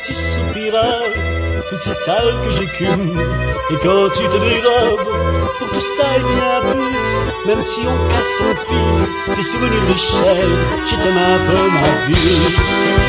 tu soupiras, toutes ces salles que j'écume. Et quand tu te dérobes, pour tout ça et bien plus, même si on casse son prix, tes souvenirs de chair, je t'aime un peu ma vie.